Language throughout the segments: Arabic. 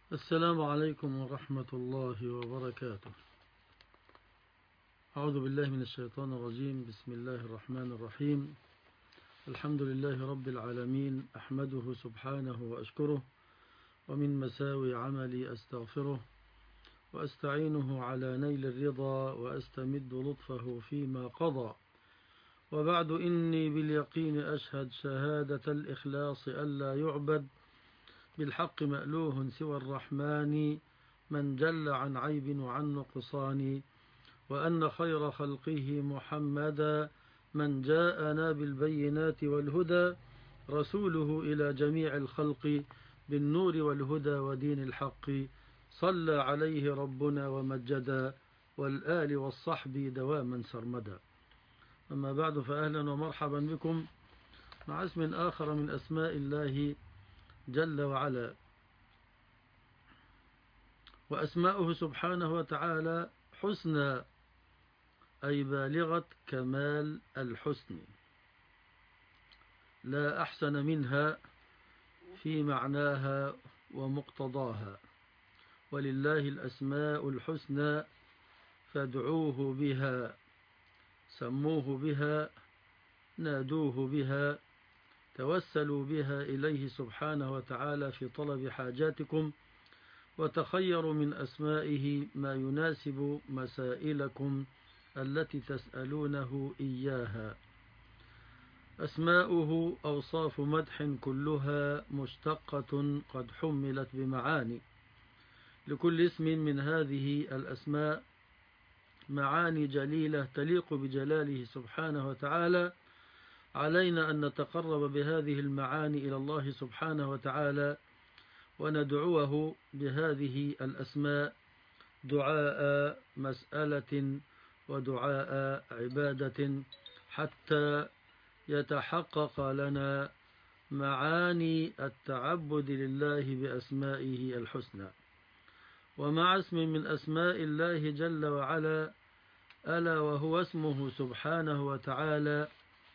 السلام عليكم ورحمة الله وبركاته. أعوذ بالله من الشيطان الرجيم. بسم الله الرحمن الرحيم. الحمد لله رب العالمين، أحمده سبحانه وأشكره، ومن مساوي عملي أستغفره، وأستعينه على نيل الرضا، وأستمد لطفه فيما قضى. وبعد، إني باليقين أشهد شهادة الإخلاص ألا يعبد بالحق مألوه سوى الرحمن، من جل عن عيب وعن نقصان، وأن خير خلقه محمدا من جاءنا بالبينات والهدى، رسوله إلى جميع الخلق بالنور والهدى ودين الحق، صلى عليه ربنا ومجدا، والآل والصحب دواما سرمدا. أما بعد، فأهلا ومرحبا بكم مع اسم آخر من أسماء الله جل وعلا. وأسماؤه سبحانه وتعالى حسنى، أي بالغة كمال الحسن، لا أحسن منها في معناها ومقتضاها. ولله الأسماء الحسنى فادعوه بها، سموه بها، نادوه بها، توسلوا بها إليه سبحانه وتعالى في طلب حاجاتكم، وتخيروا من أسمائه ما يناسب مسائلكم التي تسألونه إياها. أسماؤه أوصاف مدح كلها مشتقة قد حملت بمعاني. لكل اسم من هذه الأسماء معاني جليلة تليق بجلاله سبحانه وتعالى. علينا أن نتقرب بهذه المعاني إلى الله سبحانه وتعالى، وندعوه بهذه الأسماء دعاء مسألة ودعاء عبادة، حتى يتحقق لنا معاني التعبد لله بأسمائه الحسنى. ومع اسم من أسماء الله جل وعلا، ألا وهو اسمه سبحانه وتعالى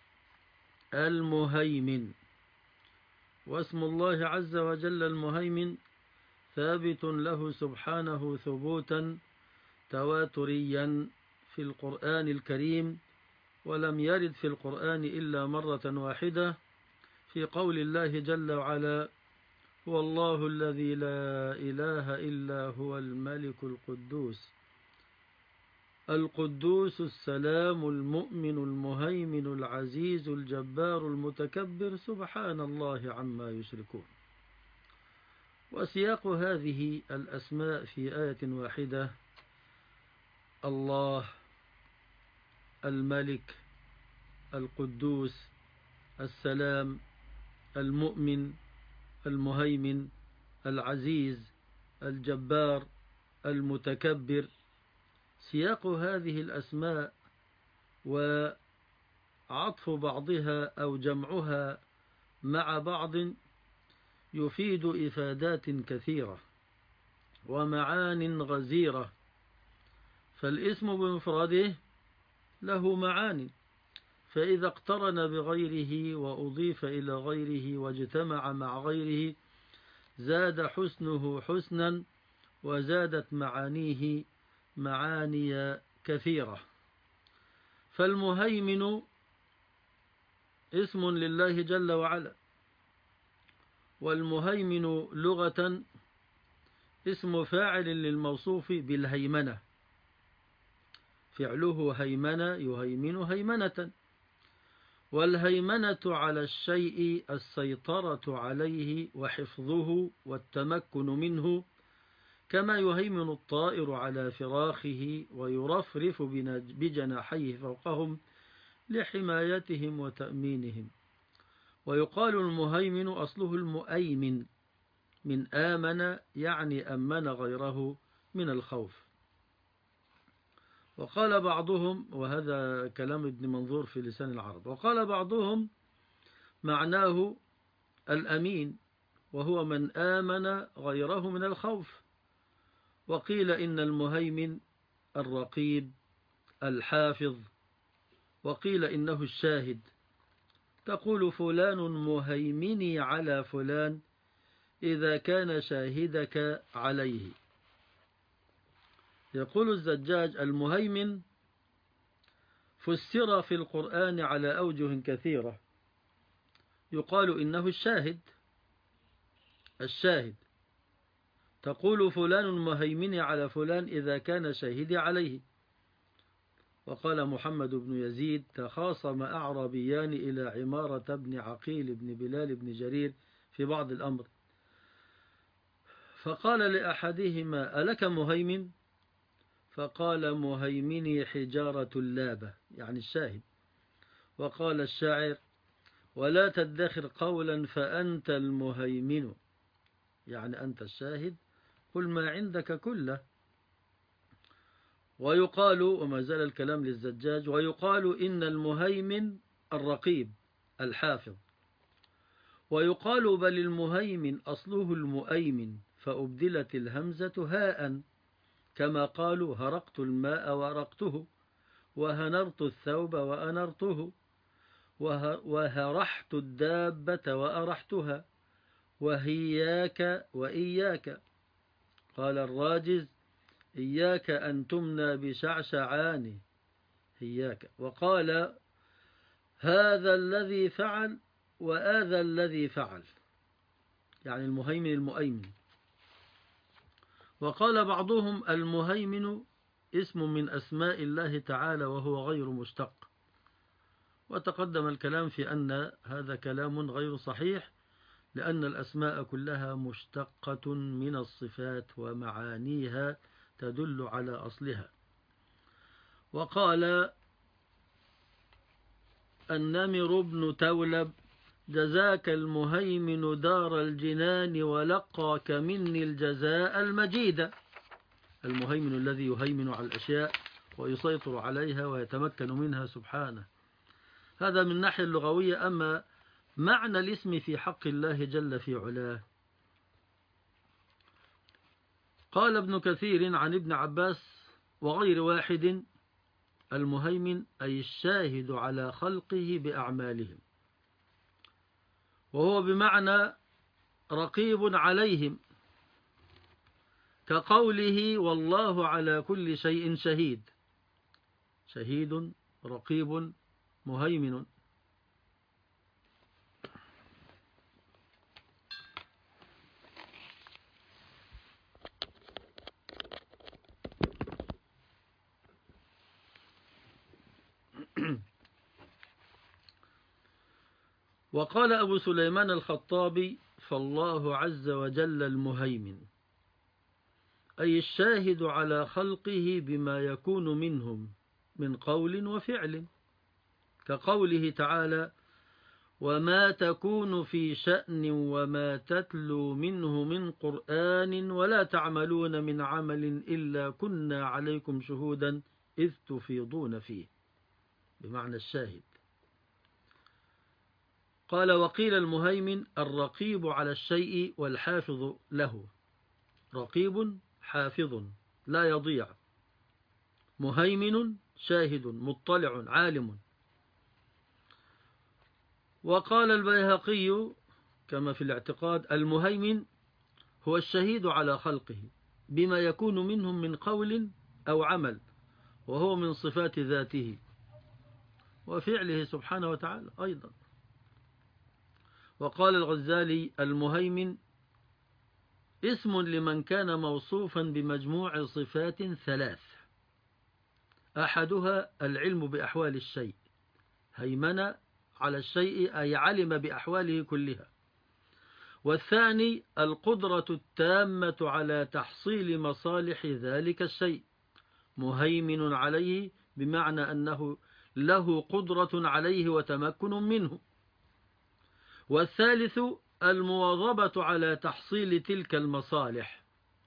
المهيمن. واسم الله عز وجل المهيمن ثابت له سبحانه ثبوتا تواتريا في القرآن الكريم، ولم يرد في القرآن إلا مرة واحدة في قول الله جل وعلا: هو الله الذي لا إله إلا هو الملك القدوس السلام المؤمن المهيمن العزيز الجبار المتكبر، سبحان الله عما يشركون. وسياق هذه الأسماء في آية واحدة: الله، الملك، القدوس، السلام، المؤمن، المهيمن، العزيز، الجبار، المتكبر. سياق هذه الأسماء وعطف بعضها أو جمعها مع بعض يفيد إفادات كثيرة ومعان غزيرة. فالاسم بمفرده له معاني، فإذا اقترن بغيره وأضيف إلى غيره واجتمع مع غيره زاد حسنه حسنا، وزادت معانيه معاني كثيرة. فالمهيمن اسم لله جل وعلا، والمهيمن لغة اسم فاعل للموصوف بالهيمنة، فعله هيمنة يهيمن هيمنة. والهيمنة على الشيء السيطرة عليه وحفظه والتمكن منه، كما يهيمن الطائر على فراخه ويرفرف بجناحيه فوقهم لحمايتهم وتأمينهم. ويقال المهيمن أصله المؤيمن من آمن، يعني أمن غيره من الخوف. وقال بعضهم، وهذا كلام ابن منظور في لسان العرب، وقال بعضهم معناه الأمين، وهو من آمن غيره من الخوف. وقيل إن المهيمن الرقيب الحافظ، وقيل إنه الشاهد. تقول فلان مهيمني على فلان، إذا كان شاهدك عليه. يقول الزجاج: المهيمن فسر في القرآن على أوجه كثيرة. يقال إنه الشاهد، تقول فلان مهيمن على فلان إذا كان شاهدي عليه. وقال محمد بن يزيد: تخاصم أعرابيان إلى عمارة بن عقيل بن بلال بن جرير في بعض الأمر، فقال لأحدهما: ألك مهيمن؟ فقال: مهيمني حجارة اللابة، يعني الشاهد. وقال الشاعر: ولا تدخر قولا فأنت المهيمن، يعني أنت الشاهد، قل ما عندك كله. ويقال، وما زال الكلام للزجاج، ويقال إن المهيمن الرقيب الحافظ، ويقال بل المهيمن أصله المؤيمن فأبدلت الهمزة هاء، كما قالوا هرقت الماء وأرقته، وهنرت الثوب وأنرته، وهرحت الدابة وأرحتها، وهياك وإياك. قال الراجز: إياك أن تمنى بشعشعان هياك. وقال: هذا الذي فعل وآذى الذي فعل، يعني المهيمن المؤيمن. وقال بعضهم: المهيمن اسم من أسماء الله تعالى وهو غير مشتق. وتقدم الكلام في أن هذا كلام غير صحيح، لأن الأسماء كلها مشتقة من الصفات ومعانيها تدل على أصلها. وقال النمر بن تولب: جزاك المهيمن دار الجنان ولقاك مني الجزاء المجيد. المهيمن الذي يهيمن على الأشياء ويسيطر عليها ويتمكن منها سبحانه. هذا من الناحية اللغوية. أما معنى الاسم في حق الله جل في علاه، قال ابن كثير عن ابن عباس وغير واحد: المهيمن أي الشاهد على خلقه بأعمالهم، وهو بمعنى رقيب عليهم، كقوله والله على كل شيء شهيد. شهيد، رقيب، مهيمن. وقال أبو سليمان الخطابي: فالله عز وجل المهيمن أي الشاهد على خلقه بما يكون منهم من قول وفعل، كقوله تعالى: وما تكون في شأن وما تتلو منه من قرآن ولا تعملون من عمل إلا كنا عليكم شهودا إذ تفيضون فيه، بمعنى الشاهد. قال: وقيل المهيمن الرقيب على الشيء والحافظ له. رقيب حافظ لا يضيع، مهيمن شاهد مطلع عالم. وقال البيهقي كما في الاعتقاد: المهيمن هو الشهيد على خلقه بما يكون منهم من قول أو عمل، وهو من صفات ذاته وفعله سبحانه وتعالى أيضا. وقال الغزالي: المهيمن اسم لمن كان موصوفا بمجموع صفات ثلاث: أحدها العلم بأحوال الشيء، هيمن على الشيء أي علم بأحواله كلها. والثاني القدرة التامة على تحصيل مصالح ذلك الشيء، مهيمن عليه بمعنى أنه له قدرة عليه وتمكن منه. والثالث المواظبة على تحصيل تلك المصالح،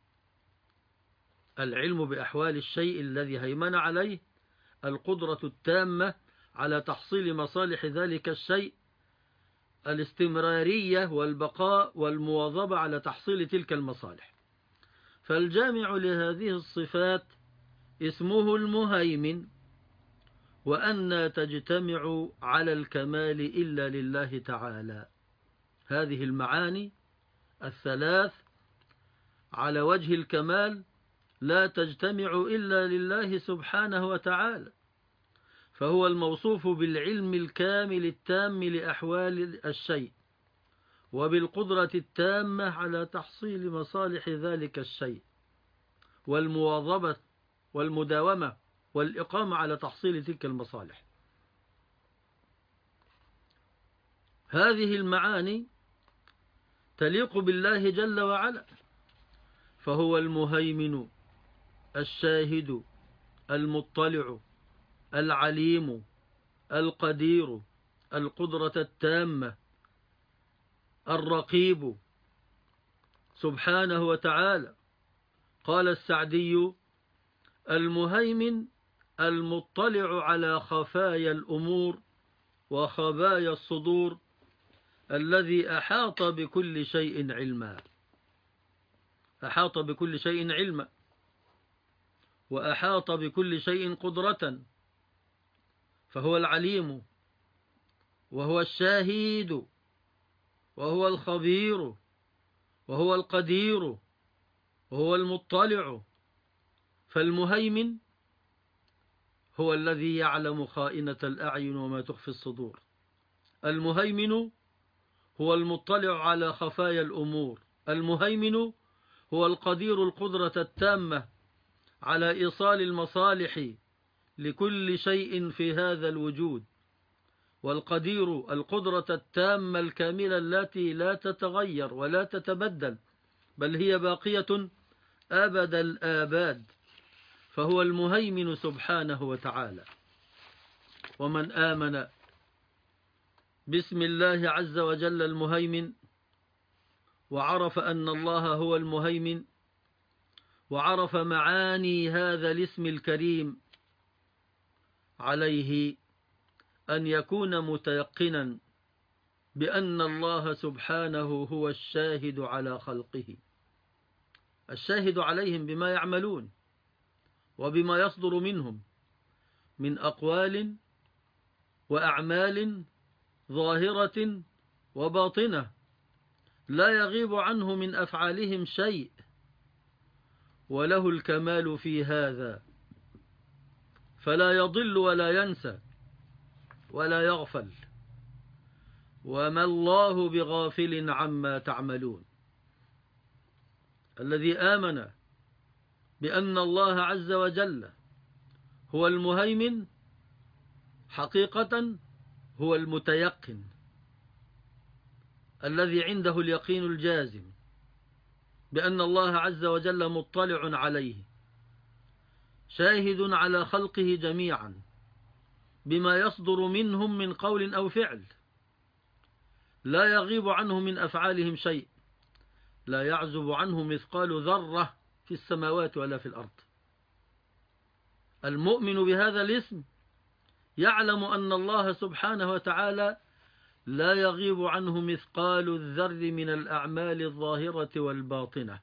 العلم بأحوال الشيء الذي هيمن عليه، القدرة التامة على تحصيل مصالح ذلك الشيء، الاستمرارية والبقاء والمواظبة على تحصيل تلك المصالح. فالجامع لهذه الصفات اسمه المهيمن. وأن تجتمع على الكمال إلا لله تعالى. هذه المعاني الثلاث على وجه الكمال لا تجتمع إلا لله سبحانه وتعالى، فهو الموصوف بالعلم الكامل التام لأحوال الشيء، وبالقدرة التامة على تحصيل مصالح ذلك الشيء، والمواظبة والمداومة والإقامة على تحصيل تلك المصالح. هذه المعاني تليق بالله جل وعلا، فهو المهيمن الشاهد المطلع العليم القدير القدرة التامة الرقيب سبحانه وتعالى. قال السعدي: المهيمن المطلع على خفايا الأمور وخبايا الصدور، الذي أحاط بكل شيء علما. أحاط بكل شيء علما، وأحاط بكل شيء قدرة، فهو العليم وهو الشاهد وهو الخبير وهو القدير وهو المطلع. فالمهيمن هو الذي يعلم خائنة الأعين وما تخفي الصدور. المهيمن هو المطلع على خفايا الأمور. المهيمن هو القدير القدرة التامة على إيصال المصالح لكل شيء في هذا الوجود، والقدير القدرة التامة الكاملة التي لا تتغير ولا تتبدل، بل هي باقية أبد الآباد، فهو المهيمن سبحانه وتعالى. ومن آمن باسم الله عز وجل المهيمن، وعرف أن الله هو المهيمن، وعرف معاني هذا الاسم الكريم، عليه أن يكون متيقنا بأن الله سبحانه هو الشاهد على خلقه، الشاهد عليهم بما يعملون وبما يصدر منهم من أقوال وأعمال ظاهرة وباطنة، لا يغيب عنه من أفعالهم شيء، وله الكمال في هذا، فلا يضل ولا ينسى ولا يغفل، وما الله بغافل عما تعملون. الذي آمن بأن الله عز وجل هو المهيمن حقيقة هو المتيقن، الذي عنده اليقين الجازم بأن الله عز وجل مطلع عليه، شاهد على خلقه جميعا بما يصدر منهم من قول أو فعل، لا يغيب عنه من أفعالهم شيء، لا يعزب عنه مثقال ذرة في السماوات ولا في الأرض. المؤمن بهذا الاسم يعلم أن الله سبحانه وتعالى لا يغيب عنه مثقال الذر من الأعمال الظاهرة والباطنة،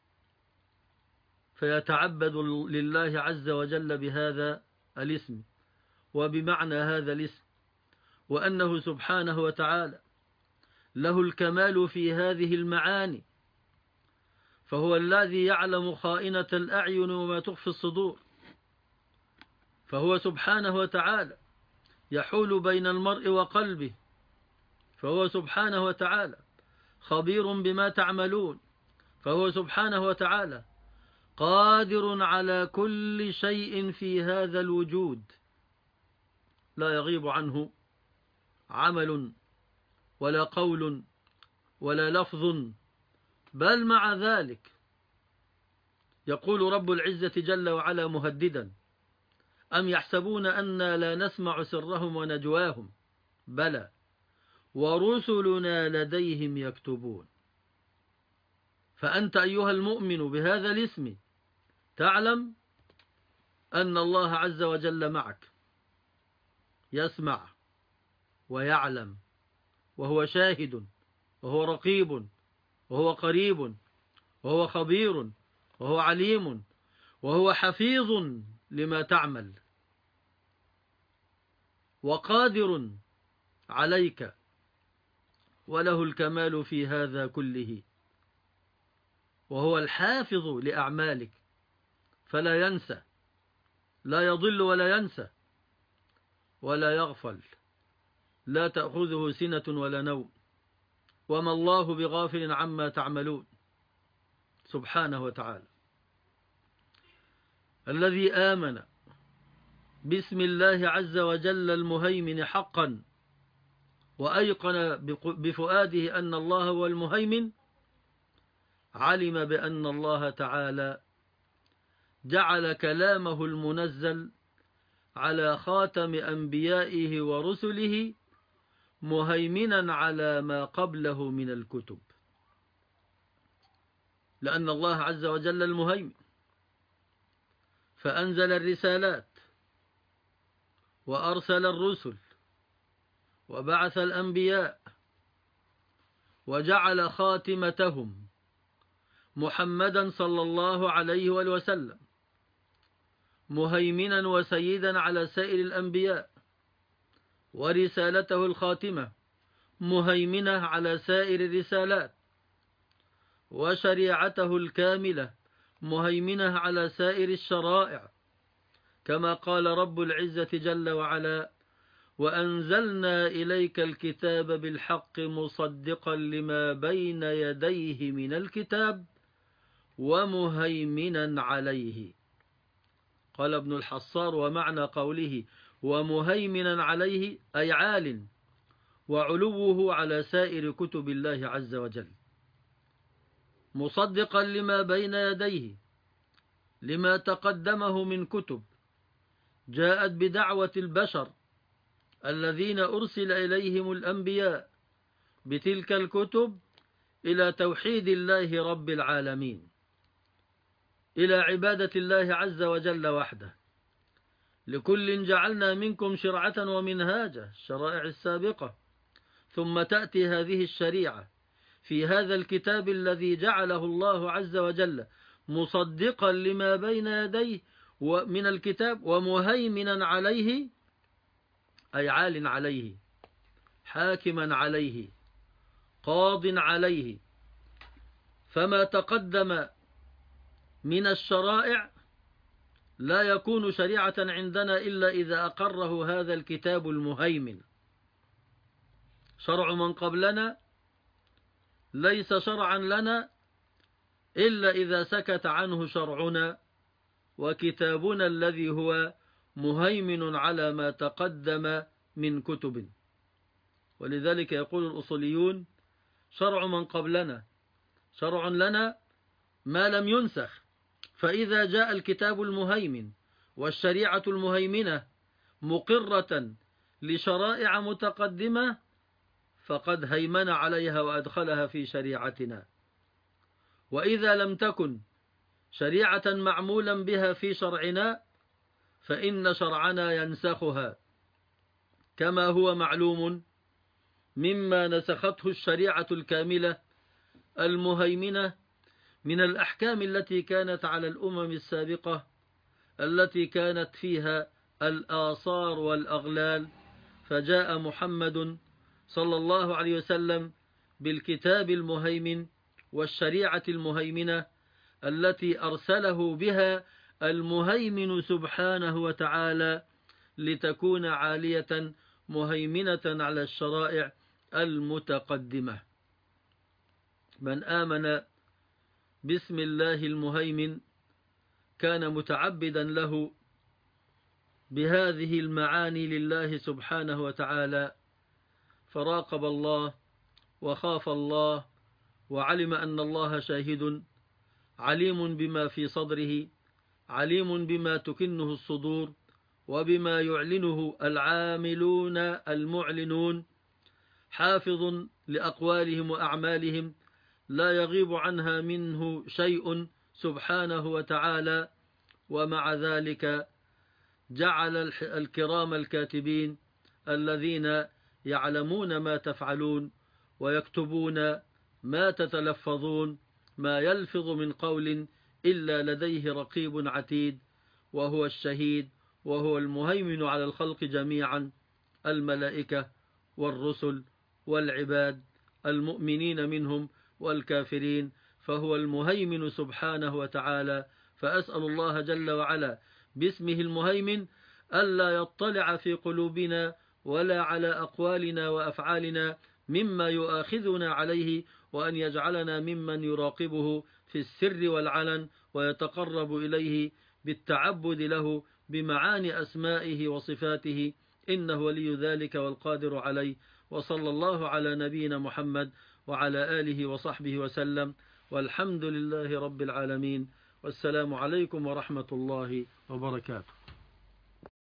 فيتعبد لله عز وجل بهذا الاسم وبمعنى هذا الاسم، وأنه سبحانه وتعالى له الكمال في هذه المعاني، فهو الذي يعلم خائنة الأعين وما تخفي الصدور، فهو سبحانه وتعالى يحول بين المرء وقلبه، فهو سبحانه وتعالى خبير بما تعملون، فهو سبحانه وتعالى قادر على كل شيء في هذا الوجود، لا يغيب عنه عمل ولا قول ولا لفظ، بل مع ذلك يقول رب العزة جل وعلا مهددا: أم يحسبون أنا لا نسمع سرهم ونجواهم بلى ورسلنا لديهم يكتبون. فأنت أيها المؤمن بهذا الاسم تعلم أن الله عز وجل معك، يسمع ويعلم، وهو شاهد وهو رقيب وهو قريب وهو خبير وهو عليم وهو حفيظ لما تعمل، وقادر عليك، وله الكمال في هذا كله، وهو الحافظ لأعمالك فلا ينسى، لا يضل ولا ينسى ولا يغفل، لا تأخذه سنة ولا نوم، وما الله بغافل عما تعملون سبحانه وتعالى. الذي آمن باسم الله عز وجل المهيمن حقا وأيقن بفؤاده أن الله هو المهيمن، علم بأن الله تعالى جعل كلامه المنزل على خاتم أنبيائه ورسله مهيمنا على ما قبله من الكتب، لأن الله عز وجل المهيمن فأنزل الرسالات وأرسل الرسل وبعث الأنبياء وجعل خاتمتهم محمدا صلى الله عليه وسلم مهيمنا وسيدا على سائر الأنبياء، ورسالته الخاتمة مهيمنة على سائر الرسالات، وشريعته الكاملة مهيمنة على سائر الشرائع، كما قال رب العزة جل وعلا: وأنزلنا إليك الكتاب بالحق مصدقا لما بين يديه من الكتاب ومهيمنا عليه. قال ابن الحصار: ومعنى قوله ومهيمنا عليه أي عال وعلوه على سائر كتب الله عز وجل، مصدقا لما بين يديه، لما تقدمه من كتب جاءت بدعوة البشر الذين أرسل إليهم الأنبياء بتلك الكتب إلى توحيد الله رب العالمين، إلى عبادة الله عز وجل وحده. لكل جعلنا منكم شرعة ومنهاجا، الشرائع السابقة، ثم تأتي هذه الشريعة في هذا الكتاب الذي جعله الله عز وجل مصدقا لما بين يديه من الكتاب ومهيمنا عليه، أي عال عليه، حاكما عليه، قاض عليه. فما تقدم من الشرائع لا يكون شريعة عندنا إلا إذا أقره هذا الكتاب المهيمن. شرع من قبلنا ليس شرعا لنا إلا إذا سكت عنه شرعنا وكتابنا الذي هو مهيمن على ما تقدم من كتب. ولذلك يقول الأصوليون: شرع من قبلنا شرع لنا ما لم ينسخ. فإذا جاء الكتاب المهيمن والشريعة المهيمنة مقرة لشرائع متقدمة فقد هيمن عليها وأدخلها في شريعتنا. وإذا لم تكن شريعة معمولا بها في شرعنا فإن شرعنا ينسخها، كما هو معلوم مما نسخته الشريعة الكاملة المهيمنة من الأحكام التي كانت على الأمم السابقة التي كانت فيها الآثار والأغلال، فجاء محمد صلى الله عليه وسلم بالكتاب المهيمن والشريعة المهيمنة التي أرسله بها المهيمن سبحانه وتعالى لتكون عالية مهيمنة على الشرائع المتقدمة. من آمن باسم الله المهيمن كان متعبدا له بهذه المعاني لله سبحانه وتعالى، فراقب الله وخاف الله وعلم أن الله شاهد عليم بما في صدره، عليم بما تكنه الصدور وبما يعلنه العاملون المعلنون، حافظ لأقوالهم وأعمالهم لا يغيب عنها منه شيء سبحانه وتعالى. ومع ذلك جعل الكرام الكاتبين الذين يعلمون ما تفعلون ويكتبون ما تتلفظون ما يلفظ من قول إلا لديه رقيب عتيد، وهو الشهيد وهو المهيمن على الخلق جميعا، الملائكة والرسل والعباد، المؤمنين منهم والكافرين. فهو المهيمن سبحانه وتعالى. فأسأل الله جل وعلا باسمه المهيمن ألا يطلع في قلوبنا ولا على أقوالنا وأفعالنا مما يؤاخذنا عليه، وأن يجعلنا ممن يراقبه في السر والعلن ويتقرب إليه بالتعبد له بمعاني أسمائه وصفاته، إنه ولي ذلك والقادر عليه. وصلى الله على نبينا محمد وعلى آله وصحبه وسلم، والحمد لله رب العالمين، والسلام عليكم ورحمة الله وبركاته.